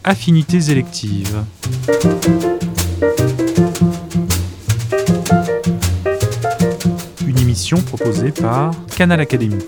Affinités électives. Une émission proposée par Canal Académie.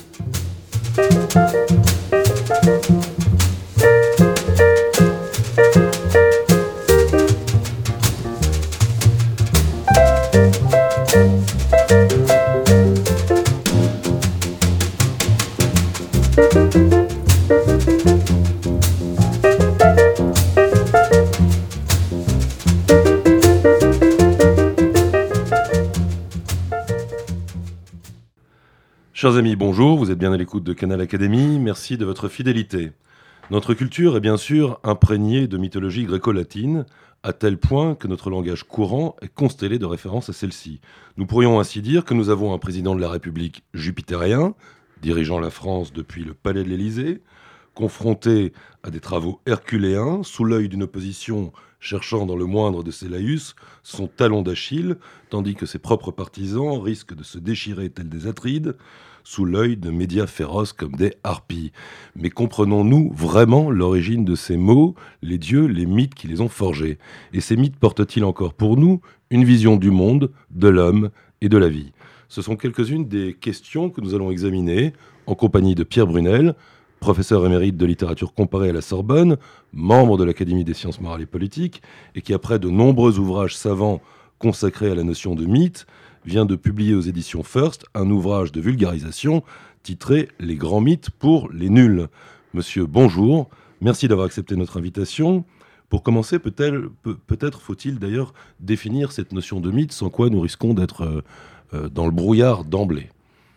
Chers amis, bonjour, vous êtes bien à l'écoute de Canal Académie, merci de votre fidélité. Notre culture est bien sûr imprégnée de mythologie gréco-latine, à tel point que notre langage courant est constellé de références à celle-ci. Nous pourrions ainsi dire que nous avons un président de la République jupitérien, dirigeant la France depuis le palais de l'Élysée, confronté à des travaux herculéens, sous l'œil d'une opposition cherchant dans le moindre de ses laïus son talon d'Achille, tandis que ses propres partisans risquent de se déchirer tels des Atrides, sous l'œil de médias féroces comme des harpies. Mais comprenons-nous vraiment l'origine de ces mots, les dieux, les mythes qui les ont forgés? Et ces mythes portent-ils encore pour nous une vision du monde, de l'homme et de la vie? Ce sont quelques-unes des questions que nous allons examiner en compagnie de Pierre Brunel, professeur émérite de littérature comparée à la Sorbonne, membre de l'Académie des sciences morales et politiques, et qui, après de nombreux ouvrages savants consacrés à la notion de mythe, vient de publier aux éditions First un ouvrage de vulgarisation titré « Les grands mythes pour les nuls ». Monsieur, bonjour, merci d'avoir accepté notre invitation. Pour commencer, peut-être faut-il d'ailleurs définir cette notion de mythe, sans quoi nous risquons d'être dans le brouillard d'emblée.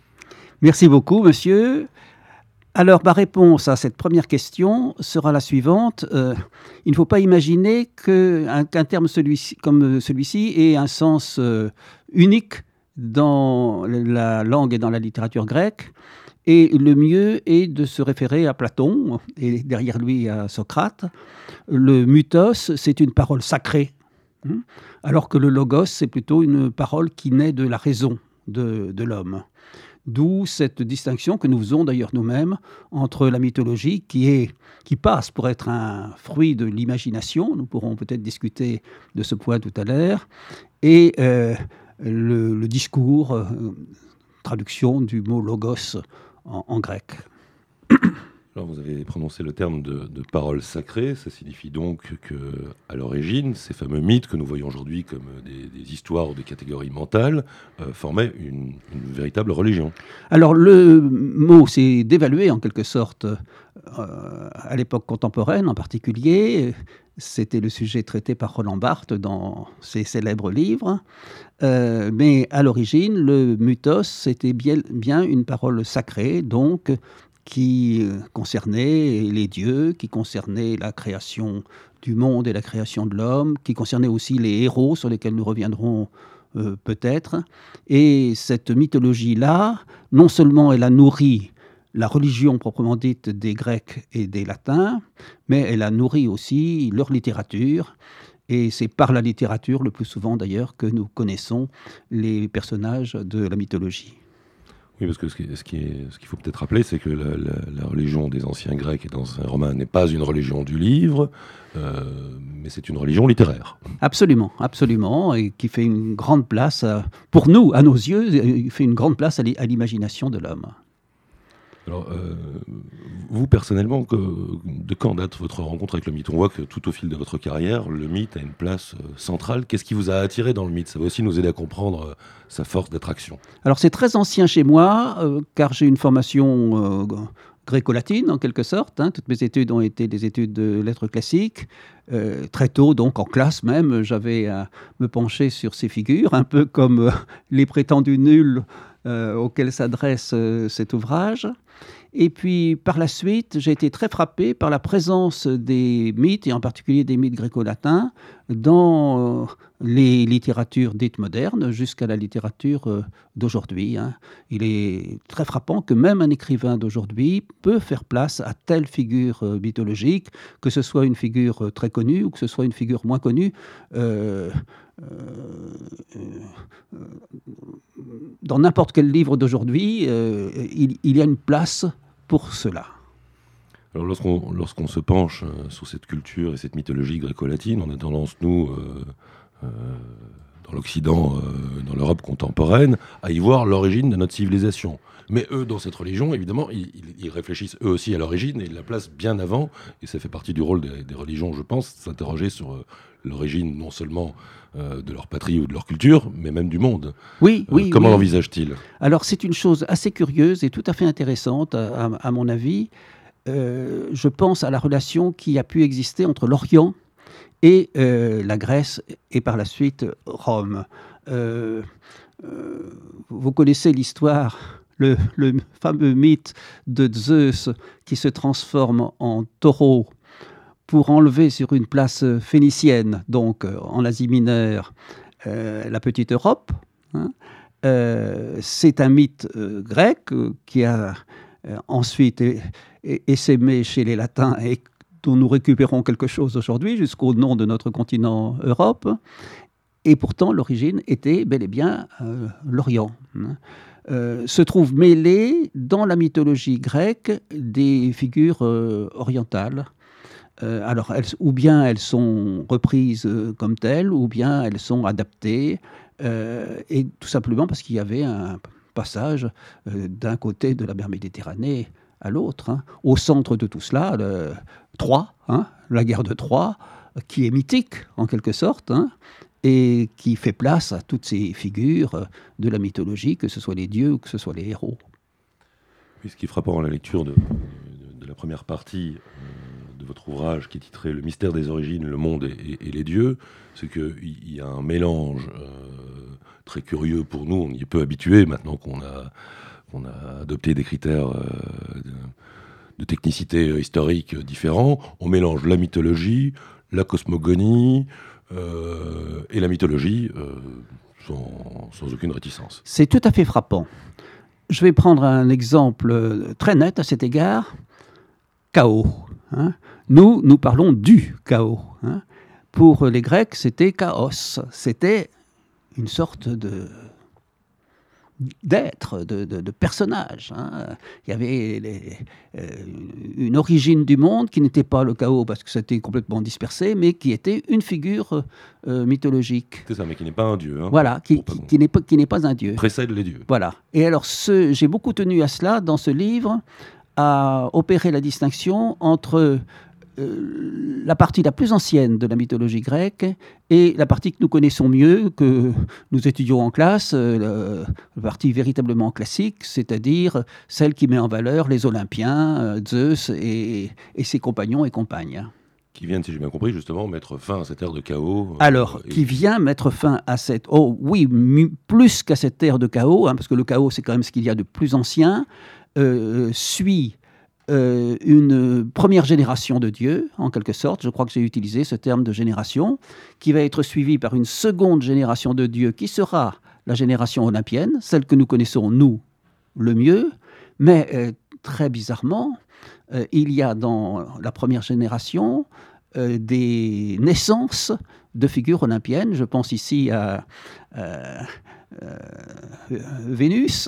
Merci beaucoup, monsieur. Alors, ma réponse à cette première question sera la suivante. Il ne faut pas imaginer qu'un terme comme celui-ci ait un sens unique dans la langue et dans la littérature grecque. Et le mieux est de se référer à Platon et derrière lui à Socrate. Le mythos, c'est une parole sacrée, alors que le logos, c'est plutôt une parole qui naît de la raison de l'homme. D'où cette distinction que nous faisons d'ailleurs nous-mêmes entre la mythologie qui passe pour être un fruit de l'imagination, nous pourrons peut-être discuter de ce point tout à l'heure, et le discours, traduction du mot logos en grec. Alors vous avez prononcé le terme de parole sacrée, ça signifie donc qu'à l'origine, ces fameux mythes que nous voyons aujourd'hui comme des histoires ou des catégories mentales formaient une véritable religion. Alors le mot s'est dévalué en quelque sorte à l'époque contemporaine en particulier. C'était le sujet traité par Roland Barthes dans ses célèbres livres. Mais à l'origine, le mythos, c'était bien une parole sacrée, donc qui concernait les dieux, qui concernait la création du monde et la création de l'homme, qui concernait aussi les héros sur lesquels nous reviendrons peut-être. Et cette mythologie-là, non seulement elle a nourri la religion proprement dite des Grecs et des Latins, mais elle a nourri aussi leur littérature. Et c'est par la littérature, le plus souvent d'ailleurs, que nous connaissons les personnages de la mythologie. Oui, parce que ce qu'il faut peut-être rappeler, c'est que la religion des anciens Grecs et des anciens Romains n'est pas une religion du livre, mais c'est une religion littéraire. Absolument, absolument, et qui fait une grande place, pour nous, à nos yeux, il fait une grande place à l'imagination de l'homme. Alors, vous, personnellement, de quand date votre rencontre avec le mythe? On voit que tout au fil de votre carrière, le mythe a une place centrale. Qu'est-ce qui vous a attiré dans le mythe? Ça va aussi nous aider à comprendre sa force d'attraction. Alors, c'est très ancien chez moi, car j'ai une formation gréco-latine, en quelque sorte. Toutes mes études ont été des études de lettres classiques. Très tôt, donc en classe même, j'avais à me pencher sur ces figures, un peu comme les prétendus nuls auxquels s'adresse cet ouvrage. Et puis, par la suite, j'ai été très frappé par la présence des mythes, et en particulier des mythes gréco-latins, dans les littératures dites modernes, jusqu'à la littérature d'aujourd'hui. Il est très frappant que même un écrivain d'aujourd'hui peut faire place à telle figure mythologique, que ce soit une figure très connue ou que ce soit une figure moins connue. Dans n'importe quel livre d'aujourd'hui, il y a une place pour cela. Alors lorsqu'on se penche sur cette culture et cette mythologie gréco-latine, on a tendance, nous, dans l'Occident, dans l'Europe contemporaine, à y voir l'origine de notre civilisation. Mais eux, dans cette religion, évidemment, ils réfléchissent eux aussi à l'origine et ils la placent bien avant. Et ça fait partie du rôle des religions, je pense, de s'interroger sur l'origine non seulement de leur patrie ou de leur culture, mais même du monde. Oui. Comment l'envisagent-ils ? Alors c'est une chose assez curieuse et tout à fait intéressante, à mon avis. Je pense à la relation qui a pu exister entre l'Orient et la Grèce et par la suite Rome. Vous connaissez l'histoire, le fameux mythe de Zeus qui se transforme en taureau pour enlever sur une place phénicienne, donc en Asie mineure, la petite Europe. C'est un mythe grec qui a ensuite essaimé chez les Latins et dont nous récupérons quelque chose aujourd'hui jusqu'au nom de notre continent Europe. Et pourtant, l'origine était bel et bien l'Orient. Se trouvent mêlées dans la mythologie grecque des figures orientales. Alors, ou bien elles sont reprises comme telles, ou bien elles sont adaptées, et tout simplement parce qu'il y avait un passage d'un côté de la mer Méditerranée à l'autre. Au centre de tout cela, Troie, la guerre de Troie, qui est mythique en quelque sorte, et qui fait place à toutes ces figures de la mythologie, que ce soit les dieux ou que ce soit les héros. Oui, ce qui est frappant dans la lecture de la première partie de votre ouvrage, qui est titré « Le mystère des origines, le monde et les dieux », c'est qu'il y a un mélange très curieux pour nous, on y est peu habitué maintenant qu'on a adopté des critères de technicité historique différents. On mélange la mythologie, la cosmogonie et la mythologie sans aucune réticence. C'est tout à fait frappant. Je vais prendre un exemple très net à cet égard. Chaos. Nous parlons du chaos. Pour les Grecs, c'était chaos. C'était une sorte d'être, de personnage. Il y avait une origine du monde qui n'était pas le chaos parce que c'était complètement dispersé, mais qui était une figure mythologique. C'est ça, mais qui n'est pas un dieu. Voilà, qui n'est pas un dieu. Précède les dieux. Voilà. Et alors, j'ai beaucoup tenu à cela dans ce livre, à opérer la distinction entre la partie la plus ancienne de la mythologie grecque et la partie que nous connaissons mieux, que nous étudions en classe, la partie véritablement classique, c'est-à-dire celle qui met en valeur les Olympiens, Zeus et ses compagnons et compagnes. Qui viennent, si j'ai bien compris, justement, mettre fin à cette ère de chaos. Alors, qui vient mettre fin à cette... Oh oui, plus qu'à cette ère de chaos, parce que le chaos, c'est quand même ce qu'il y a de plus ancien, suit une première génération de dieux, en quelque sorte. Je crois que j'ai utilisé ce terme de génération, qui va être suivie par une seconde génération de dieux, qui sera la génération olympienne, celle que nous connaissons, nous, le mieux. Mais très bizarrement, il y a dans la première génération des naissances de figures olympiennes. Je pense ici à Vénus,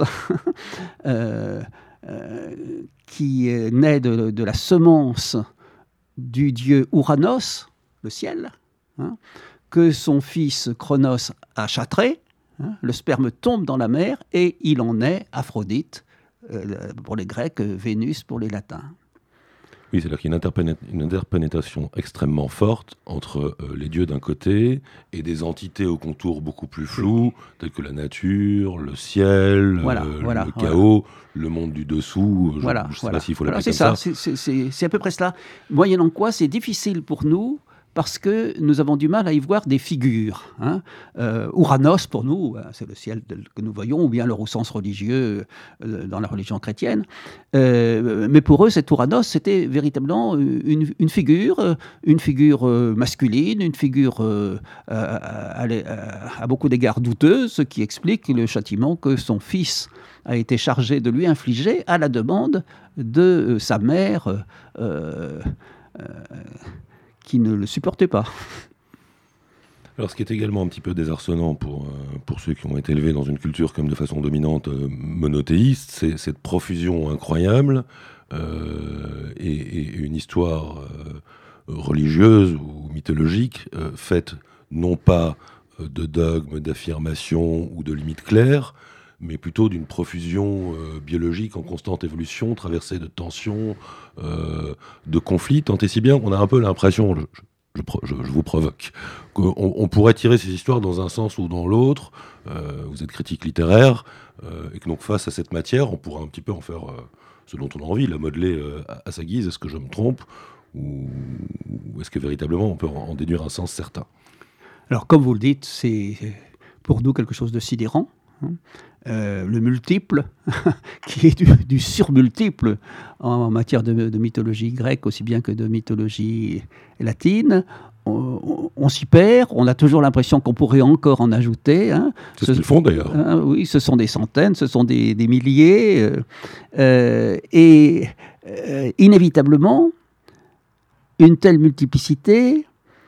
qui naît de la semence du dieu Ouranos, le ciel, que son fils Cronos a châtré. Le sperme tombe dans la mer et il en naît Aphrodite, pour les Grecs, Vénus pour les Latins. Oui, c'est-à-dire qu'il y a une interpénétration extrêmement forte entre les dieux d'un côté et des entités aux contours beaucoup plus flous, telles que la nature, le ciel, le chaos, le monde du dessous. Je ne sais pas s'il faut l'appeler comme ça. C'est à peu près cela. Moyennant quoi, c'est difficile pour nous, parce que nous avons du mal à y voir des figures. Ouranos, pour nous, c'est le ciel que nous voyons, ou bien leur sens religieux dans la religion chrétienne. Mais pour eux, cet Ouranos, c'était véritablement une figure masculine, une figure à beaucoup d'égards douteuse, ce qui explique le châtiment que son fils a été chargé de lui infliger à la demande de sa mère, qui ne le supportait pas. Alors, ce qui est également un petit peu désarçonnant pour ceux qui ont été élevés dans une culture comme de façon dominante monothéiste, c'est cette profusion incroyable et une histoire religieuse ou mythologique faite non pas de dogmes, d'affirmations ou de limites claires, mais plutôt d'une profusion biologique en constante évolution, traversée de tensions, de conflits, tant et si bien qu'on a un peu l'impression, je vous provoque, qu'on pourrait tirer ces histoires dans un sens ou dans l'autre. Vous êtes critique littéraire, et que donc face à cette matière, on pourrait un petit peu en faire ce dont on a envie, la modeler à sa guise. Est-ce que je me trompe, ou est-ce que véritablement on peut en déduire un sens certain ? Alors, comme vous le dites, c'est pour nous quelque chose de sidérant. Le multiple, qui est du surmultiple en matière de mythologie grecque, aussi bien que de mythologie latine. On s'y perd, on a toujours l'impression qu'on pourrait encore en ajouter. C'est ce qu'ils font d'ailleurs. Oui, ce sont des centaines, ce sont des milliers. Et inévitablement, une telle multiplicité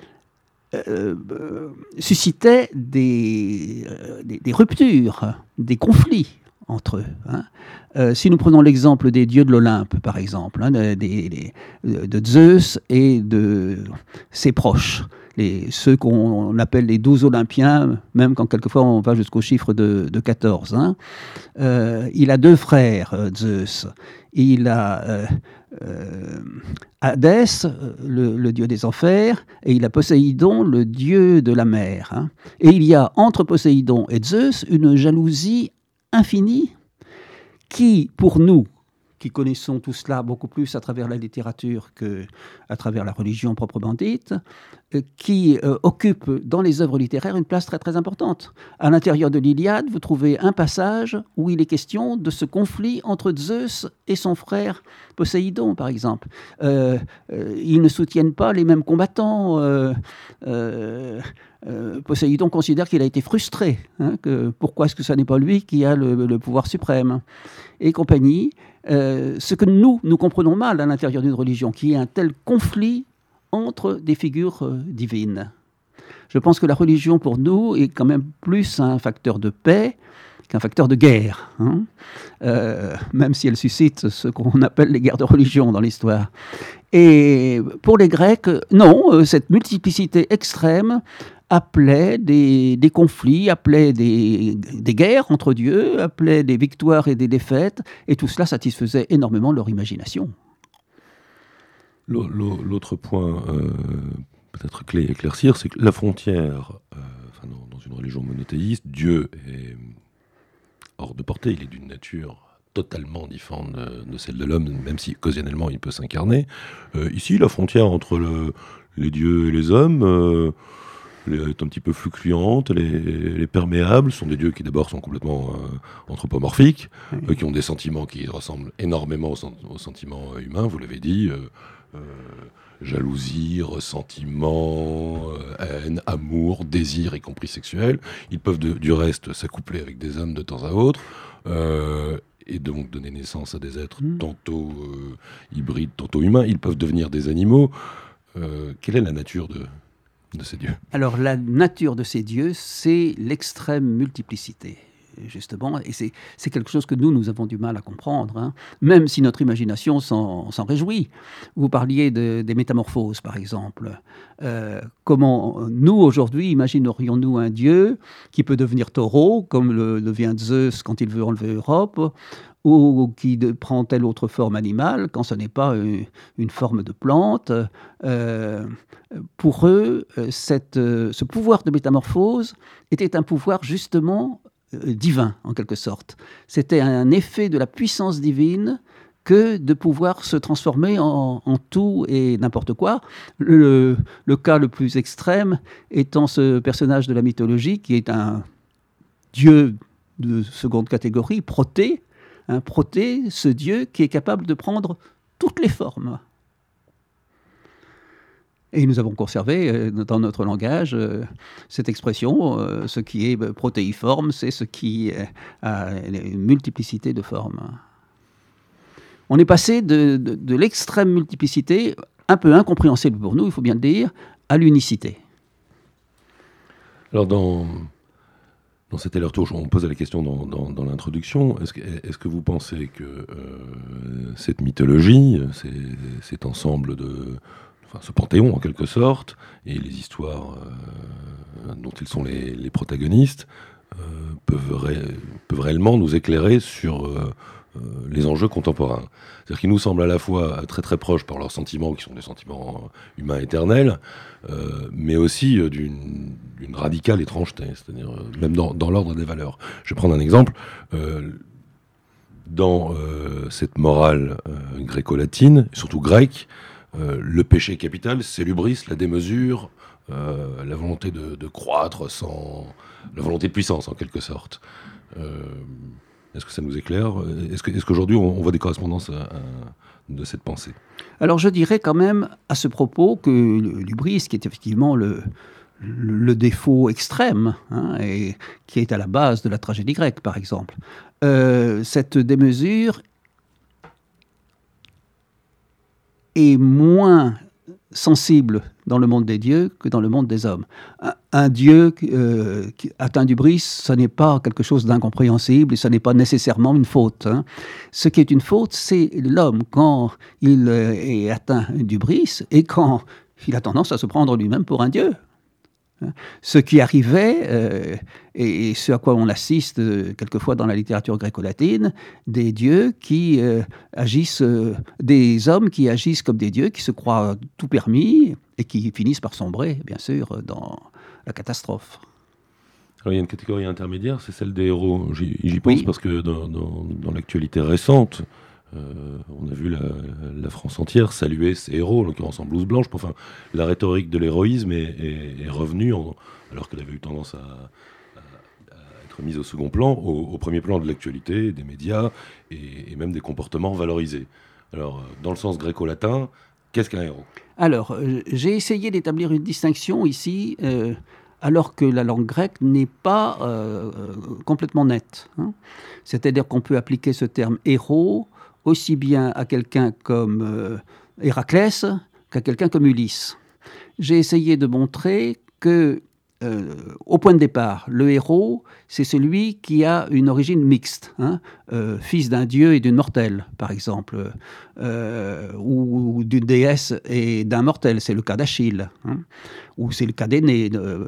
suscitait des ruptures, des conflits entre eux. Si nous prenons l'exemple des dieux de l'Olympe, par exemple, de Zeus et de ses proches, ceux qu'on appelle les 12 Olympiens, même quand quelquefois on va jusqu'au chiffre de 14. Il a 2 frères, Zeus. Il a Hadès, le dieu des enfers, et il a Poséidon, le dieu de la mer. Et il y a entre Poséidon et Zeus une jalousie infinie qui, pour nous, qui connaissons tout cela beaucoup plus à travers la littérature qu'à travers la religion proprement dite, qui occupe dans les œuvres littéraires une place très très importante. À l'intérieur de l'Iliade, vous trouvez un passage où il est question de ce conflit entre Zeus et son frère Poséidon, par exemple. Ils ne soutiennent pas les mêmes combattants. Poséidon considère qu'il a été frustré. Pourquoi est-ce que ce n'est pas lui qui a le pouvoir suprême ? Et compagnie. Ce que nous comprenons mal à l'intérieur d'une religion, qui est un tel conflit entre des figures divines. Je pense que la religion, pour nous, est quand même plus un facteur de paix qu'un facteur de guerre, même si elle suscite ce qu'on appelle les guerres de religion dans l'histoire. Et pour les Grecs, non, cette multiplicité extrême appelait des conflits, appelait des guerres entre dieux, appelait des victoires et des défaites, et tout cela satisfaisait énormément leur imagination. L'autre point peut-être clé à éclaircir, c'est que la frontière, dans une religion monothéiste, Dieu est hors de portée, il est d'une nature totalement différente de celle de l'homme, même si occasionnellement il peut s'incarner. Ici, la frontière entre les dieux et les hommes est un petit peu fluctuante, elle est perméable. Ce sont des dieux qui d'abord sont complètement anthropomorphiques, qui ont des sentiments qui ressemblent énormément aux sentiments humains, vous l'avez dit, jalousie, ressentiment, haine, amour, désir, y compris sexuel. Ils peuvent du reste s'accoupler avec des hommes de temps à autre, et donc donner naissance à des êtres tantôt hybrides, tantôt humains. Ils peuvent devenir des animaux. Quelle est la nature de ces dieux ? Alors, la nature de ces dieux, c'est l'extrême multiplicité, justement, et c'est quelque chose que nous avons du mal à comprendre, même si notre imagination s'en réjouit. Vous parliez des métamorphoses, par exemple. Comment nous, aujourd'hui, imaginerions-nous un dieu qui peut devenir taureau, comme le devient Zeus quand il veut enlever Europe, ou qui prend telle autre forme animale, quand ce n'est pas une forme de plante. Pour eux, ce pouvoir de métamorphose était un pouvoir justement divin, en quelque sorte. C'était un effet de la puissance divine que de pouvoir se transformer en tout et n'importe quoi. Le cas le plus extrême étant ce personnage de la mythologie qui est un dieu de seconde catégorie, Proté, Proté, ce dieu qui est capable de prendre toutes les formes. Et nous avons conservé dans notre langage cette expression, ce qui est protéiforme, c'est ce qui a une multiplicité de formes. On est passé de l'extrême multiplicité, un peu incompréhensible pour nous, il faut bien le dire, à l'unicité. Alors dans Dans cet aller-retour, on posait la question dans l'introduction. Est-ce que vous pensez que cette mythologie, cet ensemble ce panthéon en quelque sorte, et les histoires dont ils sont les protagonistes, peuvent réellement nous éclairer sur les enjeux contemporains? C'est-à-dire qu'ils nous semblent à la fois très très proches par leurs sentiments, qui sont des sentiments humains éternels, mais aussi d'une radicale étrangeté, c'est-à-dire même dans l'ordre des valeurs. Je vais prendre un exemple. Dans cette morale gréco-latine, surtout grecque, le péché capital, c'est l'hubris, la démesure, la volonté de croître la volonté de puissance en quelque sorte. Est-ce que ça nous éclaire? Est-ce qu'aujourd'hui on voit des correspondances de cette pensée? Alors je dirais quand même à ce propos que l'hubris, qui est effectivement le défaut extrême, et qui est à la base de la tragédie grecque par exemple, cette démesure est moins sensible dans le monde des dieux que dans le monde des hommes. Un dieu qui atteint d'hubris, ce n'est pas quelque chose d'incompréhensible et ce n'est pas nécessairement une faute. Ce qui est une faute, c'est l'homme quand il est atteint d'hubris et quand il a tendance à se prendre lui-même pour un dieu. Ce qui arrivait, et ce à quoi on assiste quelquefois dans la littérature gréco-latine, des dieux qui agissent, des hommes qui agissent comme des dieux, qui se croient tout permis et qui finissent par sombrer, bien sûr, dans la catastrophe. Alors, il y a une catégorie intermédiaire, c'est celle des héros. J'y pense parce que dans l'actualité récente, on a vu la France entière saluer ses héros, en l'occurrence en blouse blanche. Enfin, la rhétorique de l'héroïsme est revenue, alors qu'elle avait eu tendance à être mise au second plan, au premier plan de l'actualité, des médias et même des comportements valorisés. Alors, dans le sens gréco-latin, qu'est-ce qu'un héros? Alors, j'ai essayé d'établir une distinction ici, alors que la langue grecque n'est pas complètement nette. C'est-à-dire qu'on peut appliquer ce terme héros aussi bien à quelqu'un comme Héraclès qu'à quelqu'un comme Ulysse. J'ai essayé de montrer que, au point de départ, le héros, c'est celui qui a une origine mixte, fils d'un dieu et d'une mortelle, par exemple, ou d'une déesse et d'un mortel, c'est le cas d'Achille, ou c'est le cas d'Énée.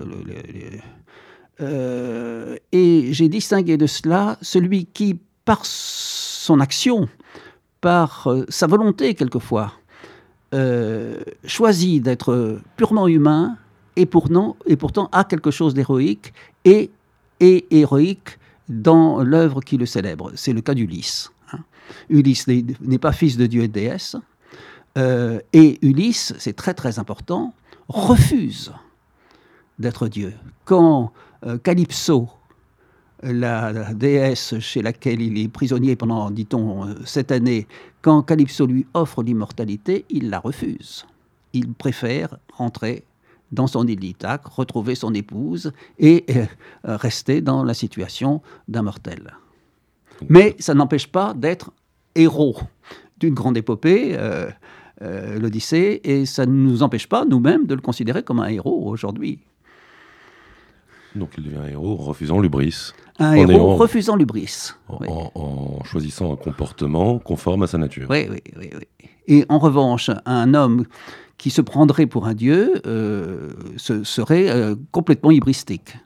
Et j'ai distingué de cela celui qui, par son action, par sa volonté quelquefois, choisit d'être purement humain et pourtant a quelque chose d'héroïque et héroïque dans l'œuvre qui le célèbre. C'est le cas d'Ulysse. Ulysse n'est pas fils de dieu et de déesse, et Ulysse, c'est très très important, refuse d'être dieu. Quand Calypso, la déesse chez laquelle il est prisonnier pendant, dit-on, 7 années, quand Calypso lui offre l'immortalité, il la refuse. Il préfère rentrer dans son île d'Ithaque, retrouver son épouse et rester dans la situation d'un mortel. Mais ça n'empêche pas d'être héros d'une grande épopée, l'Odyssée, et ça ne nous empêche pas, nous-mêmes, de le considérer comme un héros aujourd'hui. Donc il devient un héros en refusant l'hubris. Un héros refusant l'hubris. En choisissant un comportement conforme à sa nature. Oui. Et en revanche, un homme qui se prendrait pour un dieu serait complètement hybristique.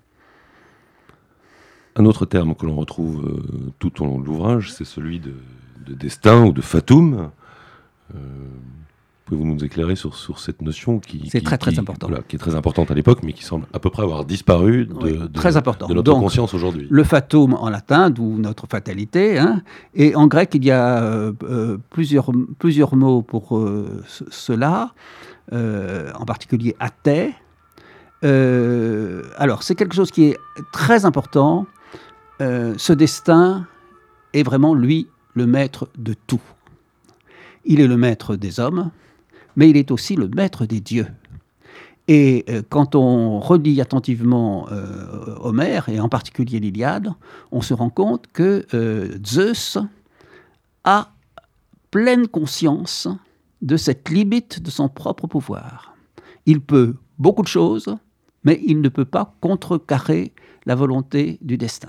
Un autre terme que l'on retrouve tout au long de l'ouvrage, c'est celui de destin ou de fatum. Pouvez-vous nous éclairer sur cette notion qui est très importante à l'époque, mais qui semble à peu près avoir disparu de notre conscience aujourd'hui. Le fatum en latin, d'où notre fatalité, et en grec il y a plusieurs mots pour cela, en particulier athée. Alors c'est quelque chose qui est très important. Ce destin est vraiment, lui, le maître de tout. Il est le maître des hommes, mais il est aussi le maître des dieux. Et quand on relit attentivement Homère, et en particulier l'Iliade, on se rend compte que Zeus a pleine conscience de cette limite de son propre pouvoir. Il peut beaucoup de choses, mais il ne peut pas contrecarrer la volonté du destin.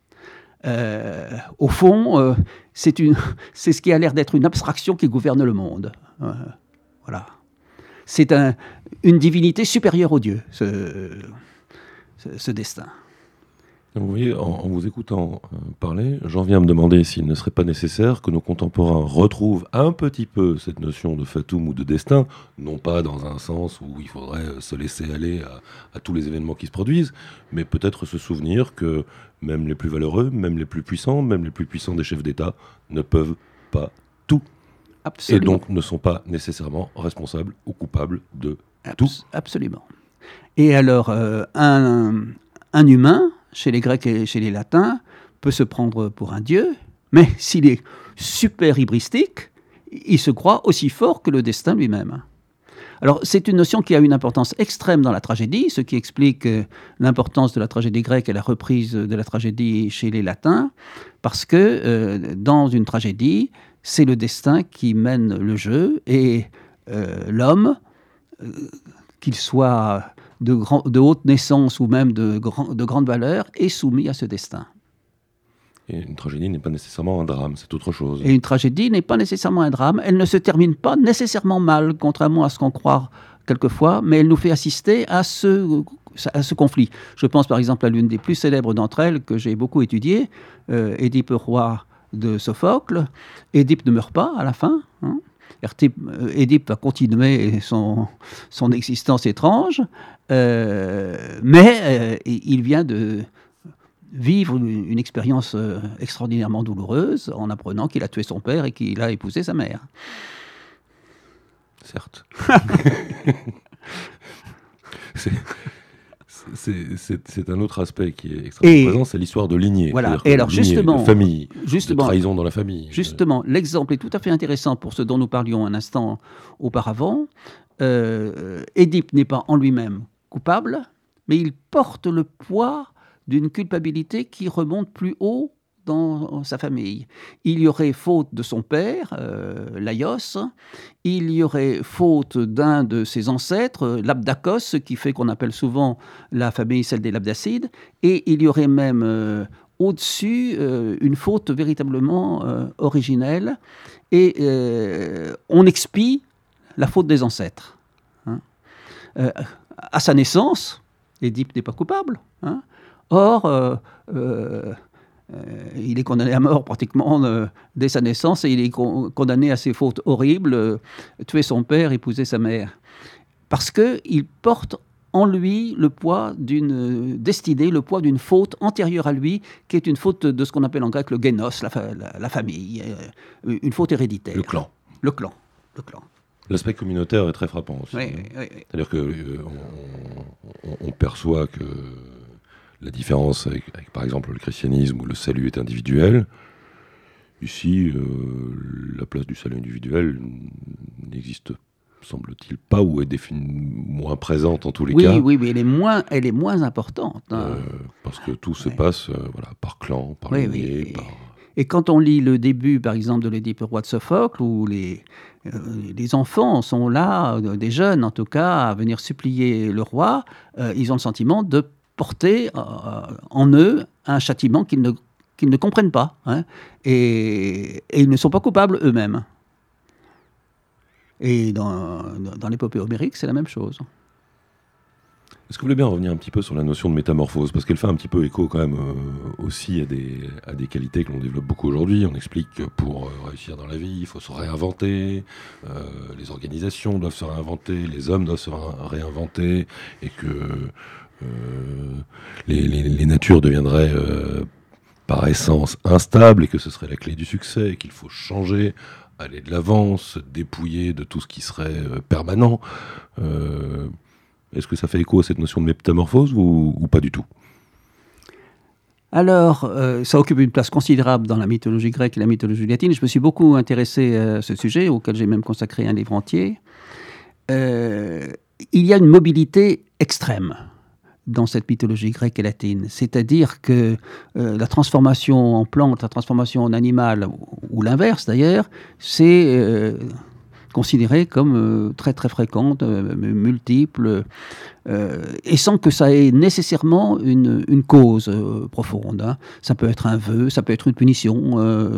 Au fond, c'est ce qui a l'air d'être une abstraction qui gouverne le monde. Voilà. C'est une divinité supérieure au Dieu, ce destin. Vous voyez, en vous écoutant parler, j'en viens à me demander s'il ne serait pas nécessaire que nos contemporains retrouvent un petit peu cette notion de fatum ou de destin, non pas dans un sens où il faudrait se laisser aller à tous les événements qui se produisent, mais peut-être se souvenir que même les plus valeureux, même les plus puissants des chefs d'État ne peuvent pas tout. Absolument. Et donc ne sont pas nécessairement responsables ou coupables de tout. Absolument. Et alors, un humain, chez les Grecs et chez les Latins, peut se prendre pour un dieu, mais s'il est super hybristique, il se croit aussi fort que le destin lui-même. Alors, c'est une notion qui a une importance extrême dans la tragédie, ce qui explique l'importance de la tragédie grecque et la reprise de la tragédie chez les Latins, parce que dans une tragédie, c'est le destin qui mène le jeu, et l'homme, qu'il soit de haute naissance ou même de grande valeur, est soumis à ce destin. Et une tragédie n'est pas nécessairement un drame, c'est autre chose. Et une tragédie n'est pas nécessairement un drame, elle ne se termine pas nécessairement mal, contrairement à ce qu'on croit quelquefois, mais elle nous fait assister à ce conflit. Je pense par exemple à l'une des plus célèbres d'entre elles, que j'ai beaucoup étudiée, Édipe, roi de Sophocle. Édipe ne meurt pas à la fin, hein. Édipe va continuer son existence étrange, mais il vient de vivre une expérience extraordinairement douloureuse en apprenant qu'il a tué son père et qu'il a épousé sa mère. Certes. C'est un autre aspect qui est extrêmement présent, c'est l'histoire de lignée. Voilà. Et alors justement, de famille, de trahison dans la famille. Justement, l'exemple est tout à fait intéressant pour ce dont nous parlions un instant auparavant. Édipe n'est pas en lui-même coupable, mais il porte le poids d'une culpabilité qui remonte plus haut dans sa famille. Il y aurait faute de son père, Laios, il y aurait faute d'un de ses ancêtres, Labdakos, ce qui fait qu'on appelle souvent la famille celle des Labdacides, et il y aurait même au-dessus une faute véritablement originelle, et on expie la faute des ancêtres. Hein. À sa naissance, Édipe n'est pas coupable. Hein. Or, il est condamné à mort pratiquement dès sa naissance et il est condamné à ses fautes horribles, tuer son père, épouser sa mère. Parce qu'il porte en lui le poids d'une destinée, le poids d'une faute antérieure à lui, qui est une faute de ce qu'on appelle en grec le génos, la famille, une faute héréditaire. Le clan. Le clan. L'aspect communautaire est très frappant aussi. Oui. C'est-à-dire qu'on perçoit que la différence avec, par exemple, le christianisme où le salut est individuel, ici, la place du salut individuel n'existe, semble-t-il, pas, ou est moins présente en tous les cas. Oui, mais elle est moins importante. Hein. Parce que tout se passe par clan, par lignée, par... Et quand on lit le début, par exemple, de l'Édipe roi de Sophocle, où les enfants sont là, des jeunes en tout cas, à venir supplier le roi, ils ont le sentiment de porter en eux un châtiment qu'ils ne comprennent pas. Hein, et ils ne sont pas coupables eux-mêmes. Et dans l'épopée homérique, c'est la même chose. Est-ce que vous voulez bien revenir un petit peu sur la notion de métamorphose ? Parce qu'elle fait un petit peu écho quand même aussi à des qualités que l'on développe beaucoup aujourd'hui. On explique que pour réussir dans la vie, il faut se réinventer, les organisations doivent se réinventer, les hommes doivent se réinventer, et que les natures deviendraient par essence instables, et que ce serait la clé du succès, et qu'il faut changer, aller de l'avant, se dépouiller de tout ce qui serait permanent. Est-ce que ça fait écho à cette notion de métamorphose ou pas du tout ? Alors, ça occupe une place considérable dans la mythologie grecque et la mythologie latine. Je me suis beaucoup intéressé à ce sujet, auquel j'ai même consacré un livre entier. Il y a une mobilité extrême dans cette mythologie grecque et latine. C'est-à-dire que la transformation en plante, la transformation en animal, ou l'inverse d'ailleurs, c'est considérées comme très très fréquentes, multiples, et sans que ça ait nécessairement une cause profonde. Hein. Ça peut être un vœu, ça peut être une punition,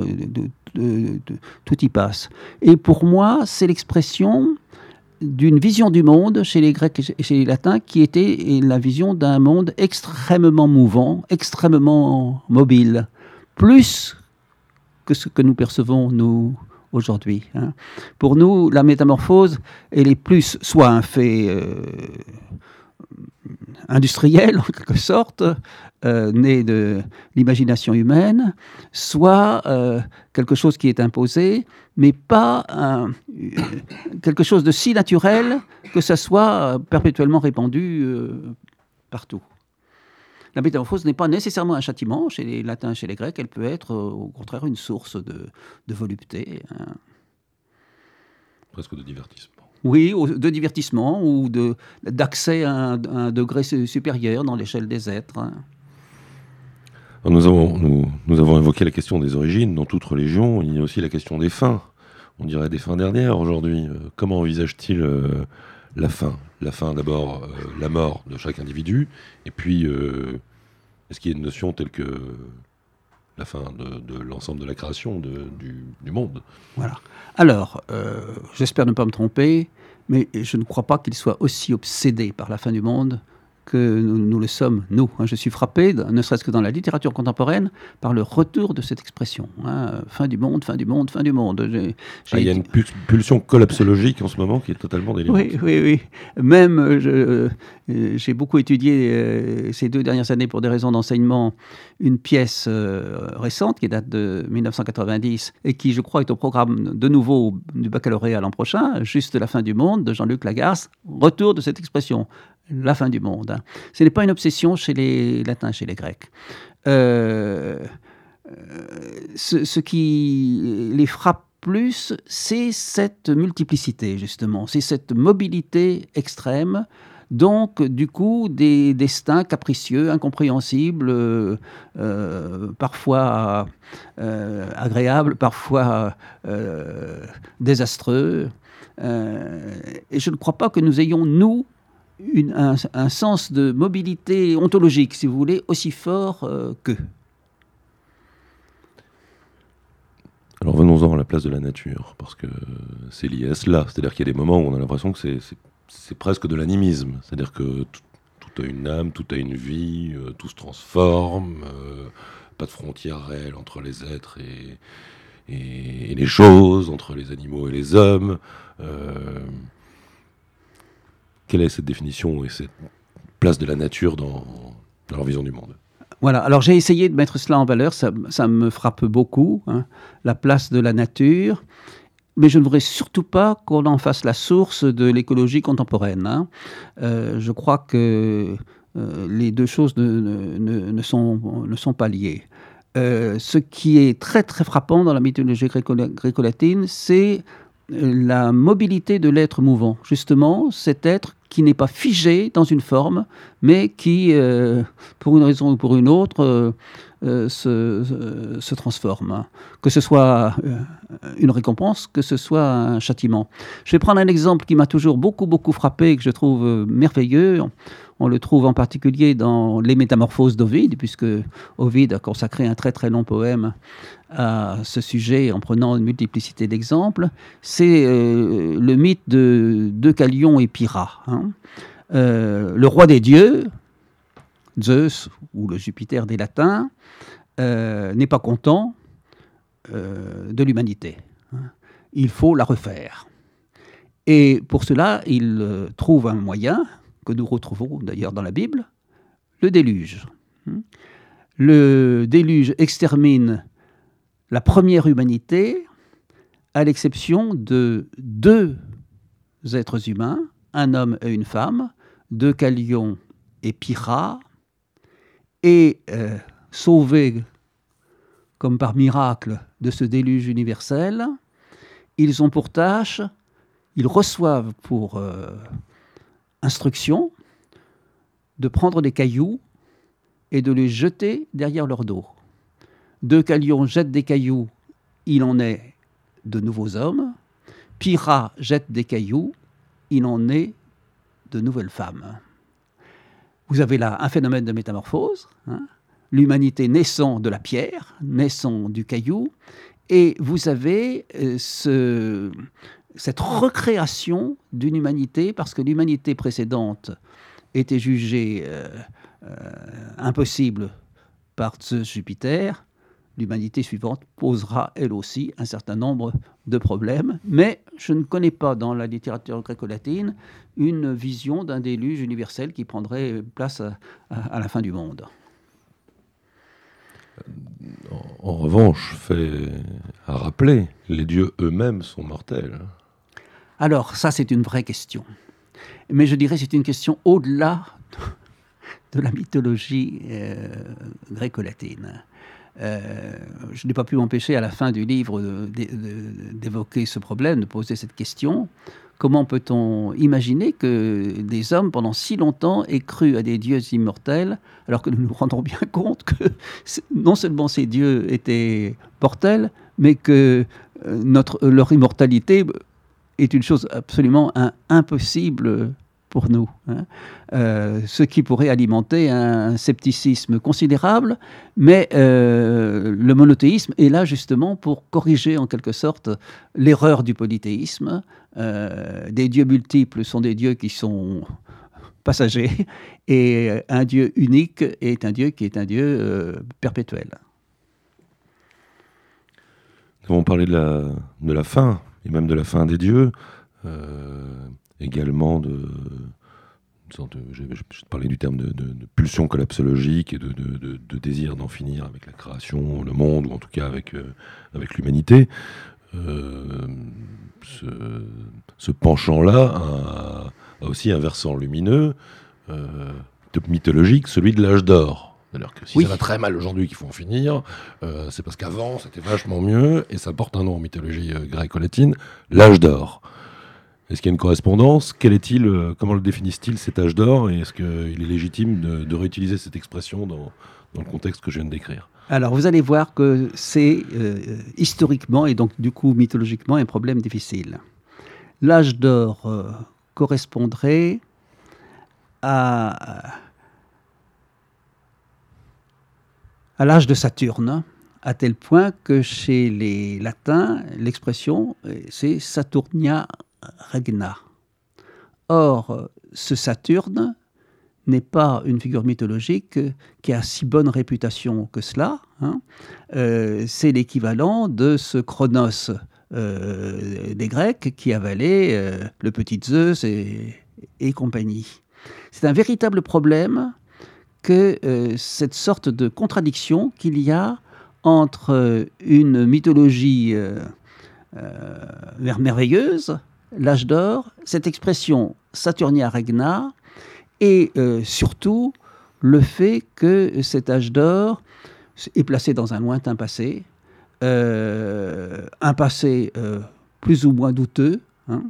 tout y passe. Et pour moi, c'est l'expression d'une vision du monde chez les Grecs et chez les Latins qui était la vision d'un monde extrêmement mouvant, extrêmement mobile, plus que ce que nous percevons, nous, aujourd'hui. Hein. Pour nous, la métamorphose, elle est plus soit un fait industriel, en quelque sorte, né de l'imagination humaine, soit quelque chose qui est imposé, mais pas quelque chose de si naturel que ça soit perpétuellement répandu partout. La métamorphose n'est pas nécessairement un châtiment chez les Latins, chez les Grecs, elle peut être au contraire une source de volupté. Hein. Presque de divertissement. Oui, de divertissement ou d'accès à un degré supérieur dans l'échelle des êtres. Hein. Nous avons évoqué la question des origines. Dans toute religion, il y a aussi la question des fins. On dirait des fins dernières aujourd'hui. Comment envisage-t-il la fin ? La fin, d'abord, la mort de chaque individu. Et puis, est-ce qu'il y a une notion telle que la fin de l'ensemble de la création du monde ? Voilà. Alors, j'espère ne pas me tromper, mais je ne crois pas qu'il soit aussi obsédé par la fin du monde que nous le sommes, nous. Je suis frappé, ne serait-ce que dans la littérature contemporaine, par le retour de cette expression. Hein, fin du monde, fin du monde, fin du monde. Il y a une pulsion collapsologique en ce moment qui est totalement délirante. Oui. Même, j'ai beaucoup étudié ces 2 dernières années pour des raisons d'enseignement une pièce récente qui date de 1990 et qui, je crois, est au programme de nouveau du baccalauréat l'an prochain, Juste la fin du monde, de Jean-Luc Lagarce. Retour de cette expression. La fin du monde. Hein. Ce n'est pas une obsession chez les Latins, chez les Grecs. Ce qui les frappe plus, c'est cette multiplicité, justement. C'est cette mobilité extrême. Donc, du coup, des destins capricieux, incompréhensibles, parfois agréables, parfois désastreux. Et je ne crois pas que nous ayons, nous, un sens de mobilité ontologique, si vous voulez, aussi fort qu'eux. Alors venons-en à la place de la nature, parce que c'est lié à cela. C'est-à-dire qu'il y a des moments où on a l'impression que c'est presque de l'animisme. C'est-à-dire que tout a une âme, tout a une vie, tout se transforme, pas de frontières réelles entre les êtres et les choses, entre les animaux et les hommes. Quelle est cette définition et cette place de la nature dans leur vision du monde ? Voilà, alors j'ai essayé de mettre cela en valeur, ça me frappe beaucoup, hein, la place de la nature, mais je ne voudrais surtout pas qu'on en fasse la source de l'écologie contemporaine. Hein. Je crois que les deux choses ne sont pas liées. Ce qui est très très frappant dans la mythologie gréco-latine, c'est la mobilité de l'être mouvant. Justement, cet être qui n'est pas figé dans une forme, mais qui, pour une raison ou pour une autre, se transforme. Que ce soit une récompense, que ce soit un châtiment. Je vais prendre un exemple qui m'a toujours beaucoup frappé et que je trouve merveilleux. On le trouve en particulier dans Les Métamorphoses d'Ovide, puisque Ovide a consacré un très très long poème à ce sujet en prenant une multiplicité d'exemples. C'est le mythe de Deucalion et Pyrrha. Hein. Le roi des dieux, Zeus ou le Jupiter des Latins, n'est pas content de l'humanité. Hein. Il faut la refaire. Et pour cela, il trouve un moyen que nous retrouvons d'ailleurs dans la Bible, le déluge. Le déluge extermine la première humanité, à l'exception de 2 êtres humains, un homme et une femme, Deucalion et Pyrrha, et sauvés comme par miracle de ce déluge universel, ils ont pour tâche, ils reçoivent pour instruction de prendre des cailloux et de les jeter derrière leur dos. Deucalion jette des cailloux, il en est de nouveaux hommes. Pyrrha jette des cailloux, il en est de nouvelles femmes. Vous avez là un phénomène de métamorphose, l'humanité naissant de la pierre, naissant du caillou, et vous avez cette recréation d'une humanité, parce que l'humanité précédente était jugée impossible par Zeus Jupiter. L'humanité suivante posera, elle aussi, un certain nombre de problèmes. Mais je ne connais pas dans la littérature gréco-latine une vision d'un déluge universel qui prendrait place à la fin du monde. En revanche, fait à rappeler, les dieux eux-mêmes sont mortels. Alors, ça, c'est une vraie question. Mais je dirais que c'est une question au-delà de la mythologie gréco-latine. Je n'ai pas pu m'empêcher à la fin du livre d'évoquer ce problème, de poser cette question. Comment peut-on imaginer que des hommes, pendant si longtemps, aient cru à des dieux immortels, alors que nous nous rendons bien compte que non seulement ces dieux étaient mortels, mais que leur immortalité est une chose absolument impossible pour nous, ce qui pourrait alimenter un scepticisme considérable, mais le monothéisme est là justement pour corriger en quelque sorte l'erreur du polythéisme. Des dieux multiples sont des dieux qui sont passagers, et un dieu unique est un dieu qui est un dieu perpétuel. Nous avons parlé de la fin, et même de la fin des dieux, également je parlais du terme de pulsion collapsologique et de désir d'en finir avec la création, le monde, ou en tout cas avec l'humanité. Ce penchant-là a aussi un versant lumineux, mythologique, celui de l'âge d'or. C'est-à-dire que si ça va très mal aujourd'hui qu'il faut en finir, c'est parce qu'avant c'était vachement mieux, et ça porte un nom en mythologie gréco-latine, l'âge d'or. Est-ce qu'il y a une correspondance ? Quel est-il ? Comment le définissent-ils, cet âge d'or ? Et est-ce qu'il est légitime de réutiliser cette expression dans le contexte que je viens de décrire ? Alors, vous allez voir que c'est historiquement et donc du coup mythologiquement un problème difficile. L'âge d'or correspondrait à l'âge de Saturne, à tel point que chez les Latins, l'expression c'est Saturnia Regna. Or, ce Saturne n'est pas une figure mythologique qui a si bonne réputation que cela. C'est l'équivalent de ce Chronos des Grecs qui avalait le petit Zeus et compagnie. C'est un véritable problème que cette sorte de contradiction qu'il y a entre une mythologie merveilleuse, l'âge d'or, cette expression Saturnia Regna, et surtout le fait que cet âge d'or est placé dans un lointain passé, un passé plus ou moins douteux.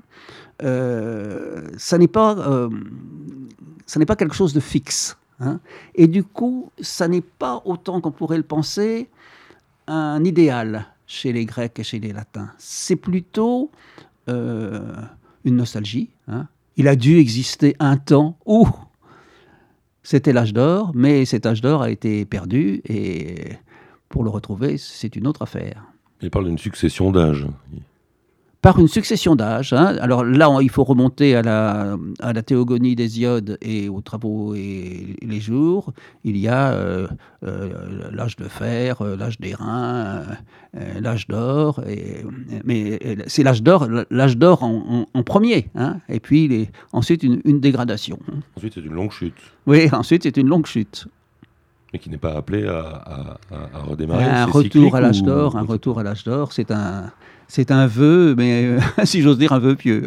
Ça n'est pas quelque chose de fixe. Et du coup, ça n'est pas autant qu'on pourrait le penser un idéal chez les Grecs et chez les Latins. C'est plutôt une nostalgie. Il a dû exister un temps où c'était l'âge d'or, mais cet âge d'or a été perdu, et pour le retrouver, c'est une autre affaire. Il parle d'une succession d'âges. Par une succession d'âges. Alors là, il faut remonter à la théogonie d'Hésiode et aux travaux et les jours. Il y a l'âge de fer, l'âge d'airain, l'âge d'or. Mais c'est l'âge d'or en premier. Et puis ensuite une dégradation. Ensuite, c'est une longue chute. Oui, ensuite, c'est une longue chute. Mais qui n'est pas appelé à redémarrer. Un retour à l'âge d'or, un retour à l'âge d'or, c'est un vœu, mais si j'ose dire, un vœu pieux.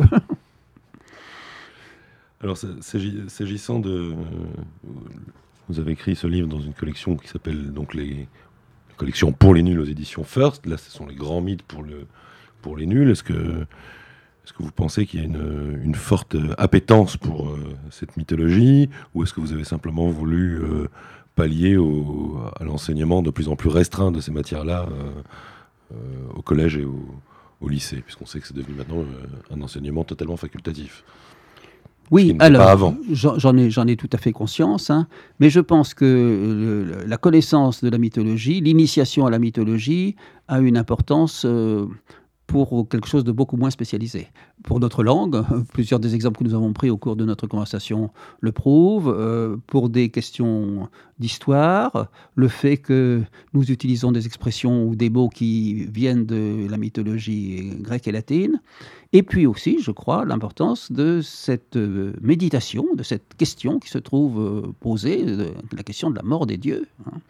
Alors, s'agissant de... Vous avez écrit ce livre dans une collection qui s'appelle donc la collection pour les nuls aux éditions First. Là, ce sont les grands mythes pour les nuls. Est-ce que vous pensez qu'il y a une forte appétence pour cette mythologie, ou est-ce que vous avez simplement voulu pallier à l'enseignement de plus en plus restreint de ces matières-là au collège et au au lycée, puisqu'on sait que c'est devenu maintenant un enseignement totalement facultatif. Oui, alors, j'en ai tout à fait conscience, hein, mais je pense que la connaissance de la mythologie, l'initiation à la mythologie a une importance pour quelque chose de beaucoup moins spécialisé. Pour notre langue, plusieurs des exemples que nous avons pris au cours de notre conversation le prouvent. Pour des questions d'histoire, le fait que nous utilisons des expressions ou des mots qui viennent de la mythologie grecque et latine. Et puis aussi, je crois, l'importance de cette méditation, de cette question qui se trouve posée, la question de la mort des dieux.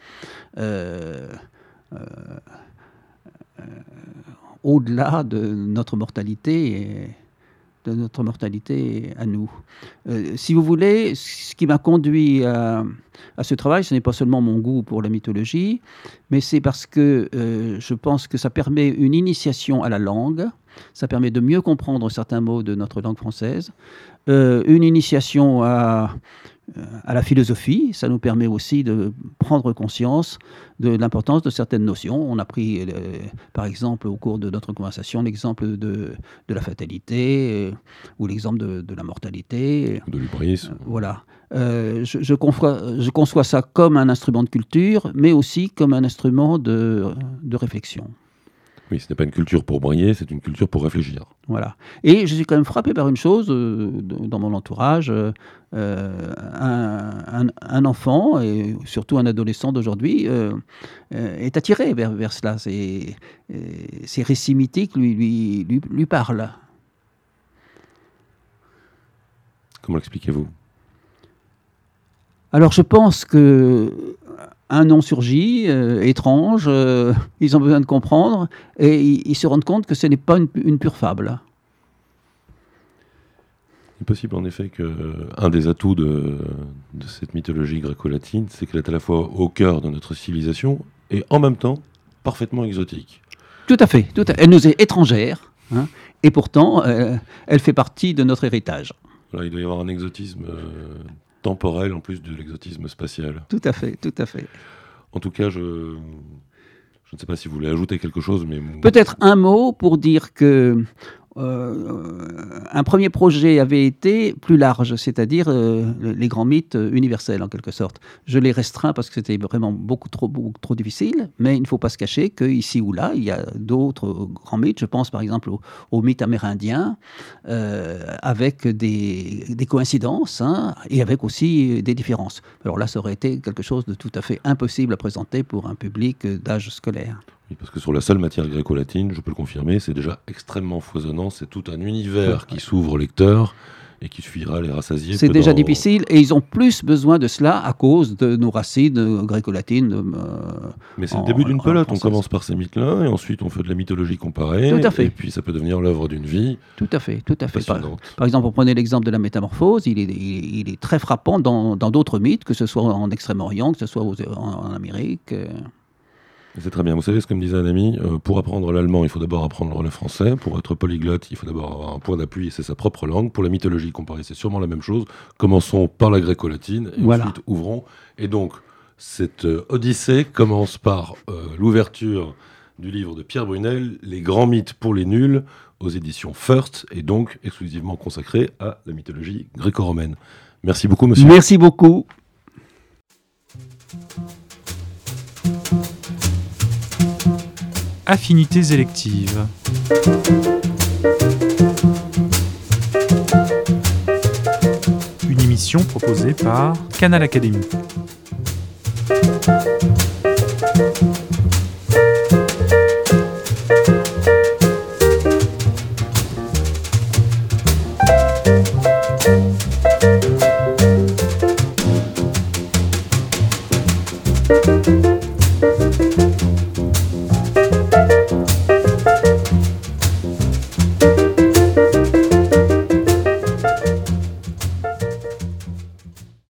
Au-delà de notre mortalité à nous. Si vous voulez, ce qui m'a conduit à ce travail, ce n'est pas seulement mon goût pour la mythologie, mais c'est parce que je pense que ça permet une initiation à la langue, ça permet de mieux comprendre certains mots de notre langue française, une initiation à la philosophie, ça nous permet aussi de prendre conscience de l'importance de certaines notions. On a pris, par exemple, au cours de notre conversation, l'exemple de la fatalité ou l'exemple de la mortalité. De l'hubris. Voilà. Je conçois ça comme un instrument de culture, mais aussi comme un instrument de réflexion. Oui, ce n'est pas une culture pour briller, c'est une culture pour réfléchir. Voilà. Et je suis quand même frappé par une chose dans mon entourage. Un enfant, et surtout un adolescent d'aujourd'hui, est attiré vers cela. Ces récits mythiques lui parlent. Comment l'expliquez-vous ? Alors je pense que un nom surgit, étrange, ils ont besoin de comprendre, et ils se rendent compte que ce n'est pas une pure fable. Il est possible en effet qu'un des atouts de cette mythologie gréco-latine, c'est qu'elle est à la fois au cœur de notre civilisation et en même temps parfaitement exotique. Tout à fait. Elle nous est étrangère, hein, et pourtant elle fait partie de notre héritage. Voilà, il doit y avoir un exotisme temporel en plus de l'exotisme spatial. Tout à fait. En tout cas, je ne sais pas si vous voulez ajouter quelque chose, mais... Peut-être un mot pour dire que un premier projet avait été plus large, c'est-à-dire les grands mythes universels en quelque sorte. Je l'ai restreint parce que c'était vraiment beaucoup trop difficile, mais il ne faut pas se cacher qu'ici ou là, il y a d'autres grands mythes. Je pense par exemple aux mythes amérindiens, avec des coïncidences, hein, et avec aussi des différences. Alors là, ça aurait été quelque chose de tout à fait impossible à présenter pour un public d'âge scolaire. Oui, parce que sur la seule matière gréco-latine, je peux le confirmer, c'est déjà extrêmement foisonnant. C'est tout un univers qui s'ouvre au lecteur et qui suffira à les rassasier. C'est déjà difficile et ils ont plus besoin de cela à cause de nos racines gréco-latines. Mais c'est le début d'une pelote. On commence par ces mythes-là et ensuite on fait de la mythologie comparée. Tout à fait. Et puis ça peut devenir l'œuvre d'une vie. Tout à fait. Passionnante. Par exemple, vous prenez l'exemple de la métamorphose, il est très frappant dans d'autres mythes, que ce soit en Extrême-Orient, que ce soit en Amérique. C'est très bien. Vous savez ce que me disait un ami, pour apprendre l'allemand, il faut d'abord apprendre le français. Pour être polyglotte, il faut d'abord avoir un point d'appui et c'est sa propre langue. Pour la mythologie comparée, c'est sûrement la même chose. Commençons par la gréco-latine et ensuite ouvrons. Et donc, cette odyssée commence par l'ouverture du livre de Pierre Brunel, Les grands mythes pour les nuls, aux éditions First, et donc exclusivement consacré à la mythologie gréco-romaine. Merci beaucoup, monsieur. Merci beaucoup. Affinités électives. Une émission proposée par Canal Académie.